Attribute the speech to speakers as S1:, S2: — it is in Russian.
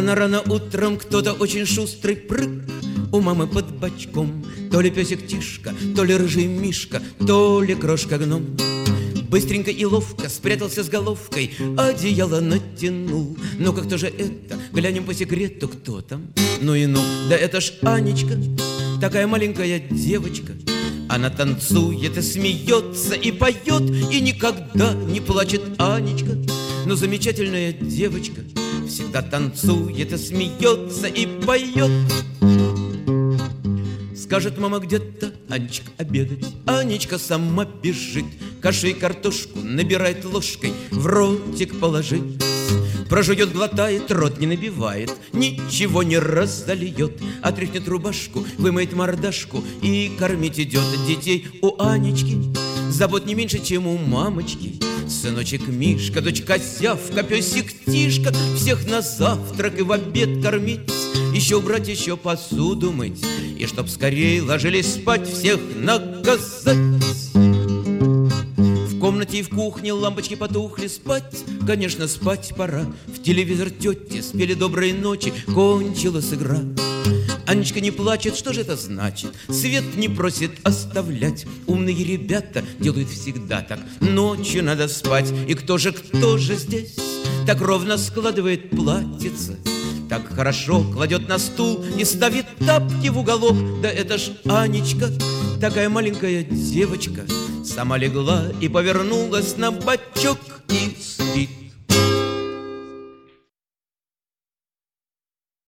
S1: Рано-рано утром кто-то очень шустрый прыг у мамы под бочком. То ли песик Тишка, то ли рыжий Мишка, то ли крошка-гном. Быстренько и ловко спрятался с головкой, одеяло натянул. Ну-ка, кто же это? Глянем по секрету, кто там? Ну и ну, да это ж Анечка, такая маленькая девочка. Она танцует и смеется, и поет, и никогда не плачет Анечка. Но замечательная девочка, всегда танцует и смеется, и поет. Скажет мама где-то: Анечка, обедать. Анечка сама бежит, кашу и картошку набирает ложкой, в ротик положит. Прожует, глотает, рот не набивает, ничего не разольет. Отряхнет рубашку, вымоет мордашку и кормить идет. Детей у Анечки забот не меньше, чем у мамочки. Сыночек Мишка, дочка Сявка, песик Тишка, всех на завтрак и в обед кормить, еще убрать, еще посуду мыть, и чтоб скорее ложились спать, всех наказать. В комнате и в кухне лампочки потухли, спать, конечно, спать пора. В телевизор тети спели доброй ночи, кончилась игра. Анечка не плачет, что же это значит? Свет не просит оставлять. Умные ребята делают всегда так. Ночью надо спать. И кто же здесь так ровно складывает платьице, так хорошо кладет на стул и ставит тапки в уголок? Да это ж Анечка, такая маленькая девочка, сама легла и повернулась на бочок и спит.